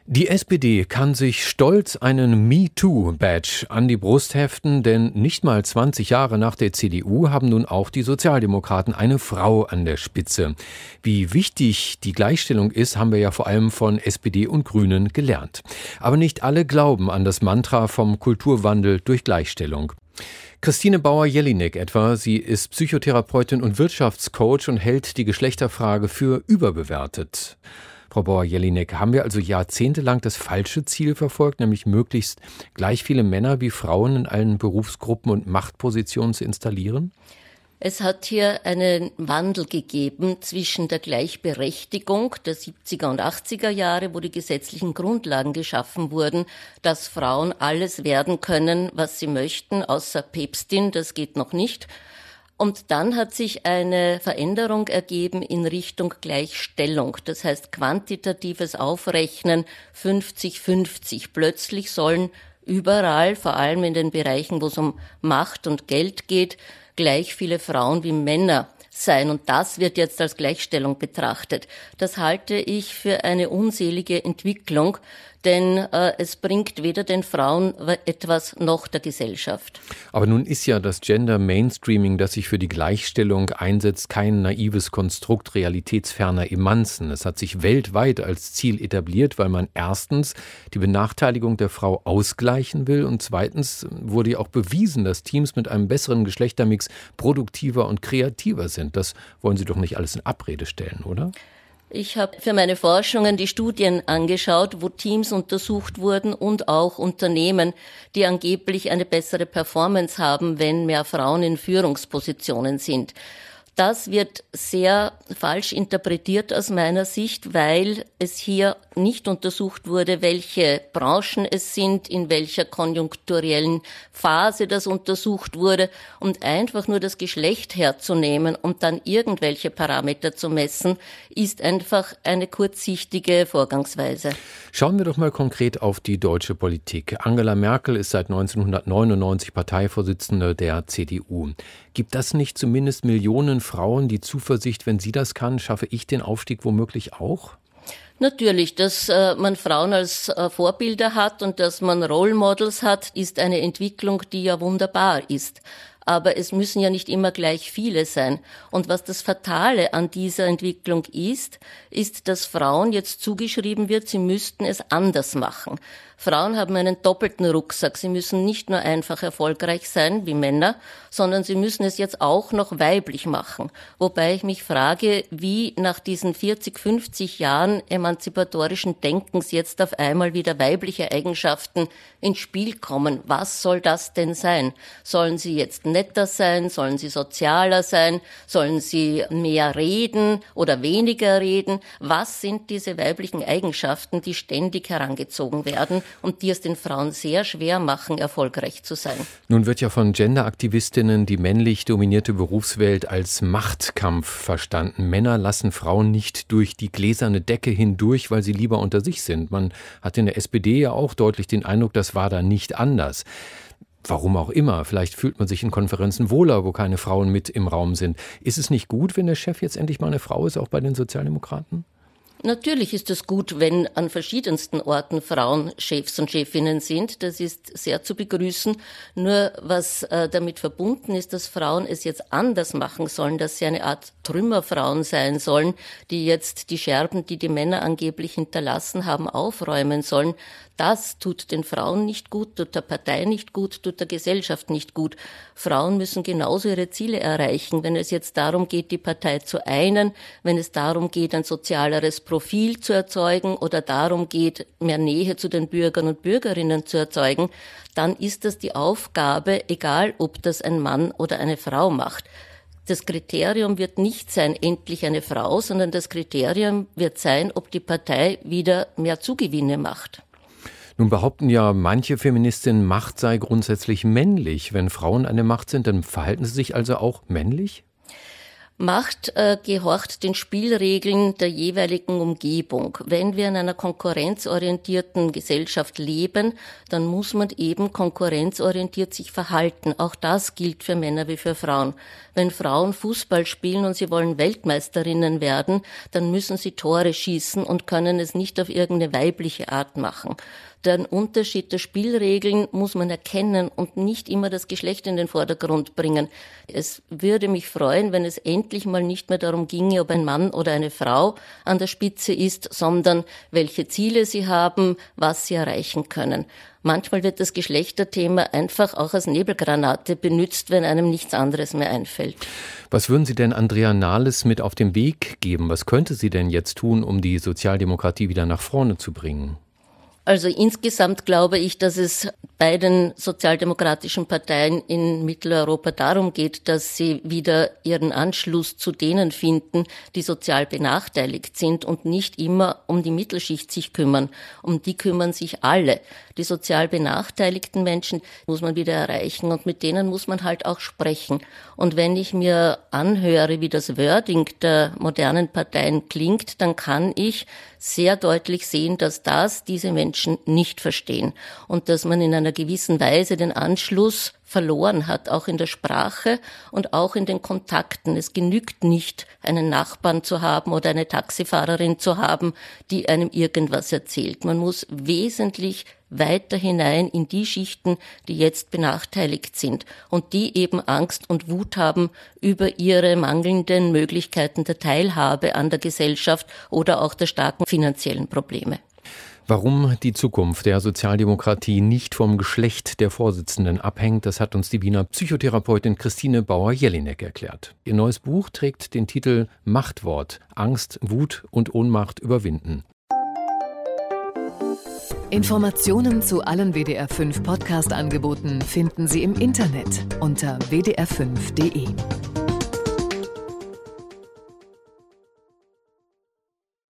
Die SPD kann sich stolz einen MeToo-Badge an die Brust heften, denn nicht mal 20 Jahre nach der CDU haben nun auch die Sozialdemokraten eine Frau an der Spitze. Wie wichtig die Gleichstellung ist, haben wir ja vor allem von SPD und Grünen gelernt. Aber nicht alle glauben an das Mantra vom Kulturwandel durch Gleichstellung. Christine Bauer-Jelinek etwa, sie ist Psychotherapeutin und Wirtschaftscoach und hält die Geschlechterfrage für überbewertet. Frau Bauer-Jelinek, haben wir also jahrzehntelang das falsche Ziel verfolgt, nämlich möglichst gleich viele Männer wie Frauen in allen Berufsgruppen und Machtpositionen zu installieren? Es hat hier einen Wandel gegeben zwischen der Gleichberechtigung der 70er und 80er Jahre, wo die gesetzlichen Grundlagen geschaffen wurden, dass Frauen alles werden können, was sie möchten, außer Päpstin, das geht noch nicht. Und dann hat sich eine Veränderung ergeben in Richtung Gleichstellung. Das heißt quantitatives Aufrechnen 50-50. Plötzlich sollen überall, vor allem in den Bereichen, wo es um Macht und Geld geht, gleich viele Frauen wie Männer sein. Und das wird jetzt als Gleichstellung betrachtet. Das halte ich für eine unselige Entwicklung, denn es bringt weder den Frauen etwas noch der Gesellschaft. Aber nun ist ja das Gender Mainstreaming, das sich für die Gleichstellung einsetzt, kein naives Konstrukt realitätsferner Emanzen. Es hat sich weltweit als Ziel etabliert, weil man erstens die Benachteiligung der Frau ausgleichen will und zweitens wurde ja auch bewiesen, dass Teams mit einem besseren Geschlechtermix produktiver und kreativer sind. Das wollen Sie doch nicht alles in Abrede stellen, oder? Ich habe für meine Forschungen die Studien angeschaut, wo Teams untersucht wurden und auch Unternehmen, die angeblich eine bessere Performance haben, wenn mehr Frauen in Führungspositionen sind. Das wird sehr falsch interpretiert aus meiner Sicht, weil es hier nicht untersucht wurde, welche Branchen es sind, in welcher konjunkturellen Phase das untersucht wurde und einfach nur das Geschlecht herzunehmen und dann irgendwelche Parameter zu messen, ist einfach eine kurzsichtige Vorgangsweise. Schauen wir doch mal konkret auf die deutsche Politik. Angela Merkel ist seit 1999 Parteivorsitzende der CDU. Gibt das nicht zumindest Millionen Frauen die Zuversicht, wenn sie das kann, schaffe ich den Aufstieg womöglich auch? Natürlich, dass man Frauen als Vorbilder hat und dass man Role Models hat, ist eine Entwicklung, die ja wunderbar ist. Aber es müssen ja nicht immer gleich viele sein. Und was das Fatale an dieser Entwicklung ist, dass Frauen jetzt zugeschrieben wird, sie müssten es anders machen. Frauen haben einen doppelten Rucksack. Sie müssen nicht nur einfach erfolgreich sein wie Männer, sondern sie müssen es jetzt auch noch weiblich machen. Wobei ich mich frage, wie nach diesen 40, 50 Jahren emanzipatorischen Denkens jetzt auf einmal wieder weibliche Eigenschaften ins Spiel kommen. Was soll das denn sein? Sollen sie jetzt netter sein? Sollen sie sozialer sein? Sollen sie mehr reden oder weniger reden? Was sind diese weiblichen Eigenschaften, die ständig herangezogen werden und die es den Frauen sehr schwer machen, erfolgreich zu sein? Nun wird ja von Genderaktivistinnen die männlich dominierte Berufswelt als Machtkampf verstanden. Männer lassen Frauen nicht durch die gläserne Decke hindurch, weil sie lieber unter sich sind. Man hat in der SPD ja auch deutlich den Eindruck, das war da nicht anders. Warum auch immer. Vielleicht fühlt man sich in Konferenzen wohler, wo keine Frauen mit im Raum sind. Ist es nicht gut, wenn der Chef jetzt endlich mal eine Frau ist, auch bei den Sozialdemokraten? Natürlich ist es gut, wenn an verschiedensten Orten Frauen Chefs und Chefinnen sind. Das ist sehr zu begrüßen. Nur was damit verbunden ist, dass Frauen es jetzt anders machen sollen, dass sie eine Art Trümmerfrauen sein sollen, die jetzt die Scherben, die die Männer angeblich hinterlassen haben, aufräumen sollen. Das tut den Frauen nicht gut, tut der Partei nicht gut, tut der Gesellschaft nicht gut. Frauen müssen genauso ihre Ziele erreichen. Wenn es jetzt darum geht, die Partei zu einen, wenn es darum geht, ein sozialeres Profil zu erzeugen oder darum geht, mehr Nähe zu den Bürgern und Bürgerinnen zu erzeugen, dann ist das die Aufgabe, egal ob das ein Mann oder eine Frau macht. Das Kriterium wird nicht sein, endlich eine Frau, sondern das Kriterium wird sein, ob die Partei wieder mehr Zugewinne macht. Nun behaupten ja manche Feministinnen, Macht sei grundsätzlich männlich. Wenn Frauen an der Macht sind, dann verhalten sie sich also auch männlich? Macht gehorcht den Spielregeln der jeweiligen Umgebung. Wenn wir in einer konkurrenzorientierten Gesellschaft leben, dann muss man eben konkurrenzorientiert sich verhalten. Auch das gilt für Männer wie für Frauen. Wenn Frauen Fußball spielen und sie wollen Weltmeisterinnen werden, dann müssen sie Tore schießen und können es nicht auf irgendeine weibliche Art machen. Den Unterschied der Spielregeln muss man erkennen und nicht immer das Geschlecht in den Vordergrund bringen. Es würde mich freuen, wenn es endlich mal nicht mehr darum ginge, ob ein Mann oder eine Frau an der Spitze ist, sondern welche Ziele sie haben, was sie erreichen können. Manchmal wird das Geschlechterthema einfach auch als Nebelgranate benutzt, wenn einem nichts anderes mehr einfällt. Was würden Sie denn Andrea Nahles mit auf den Weg geben? Was könnte sie denn jetzt tun, um die Sozialdemokratie wieder nach vorne zu bringen? Also insgesamt glaube ich, dass es bei den sozialdemokratischen Parteien in Mitteleuropa darum geht, dass sie wieder ihren Anschluss zu denen finden, die sozial benachteiligt sind und nicht immer um die Mittelschicht sich kümmern. Um die kümmern sich alle. Die sozial benachteiligten Menschen muss man wieder erreichen und mit denen muss man halt auch sprechen. Und wenn ich mir anhöre, wie das Wording der modernen Parteien klingt, dann kann ich sehr deutlich sehen, dass diese Menschen nicht verstehen und dass man in einer gewissen Weise den Anschluss verloren hat, auch in der Sprache und auch in den Kontakten. Es genügt nicht, einen Nachbarn zu haben oder eine Taxifahrerin zu haben, die einem irgendwas erzählt. Man muss wesentlich weiter hinein in die Schichten, die jetzt benachteiligt sind und die eben Angst und Wut haben über ihre mangelnden Möglichkeiten der Teilhabe an der Gesellschaft oder auch der starken finanziellen Probleme. Warum die Zukunft der Sozialdemokratie nicht vom Geschlecht der Vorsitzenden abhängt, das hat uns die Wiener Psychotherapeutin Christine Bauer-Jelinek erklärt. Ihr neues Buch trägt den Titel Machtwort – Angst, Wut und Ohnmacht überwinden. Informationen zu allen WDR5 Podcast-Angeboten finden Sie im Internet unter wdr5.de.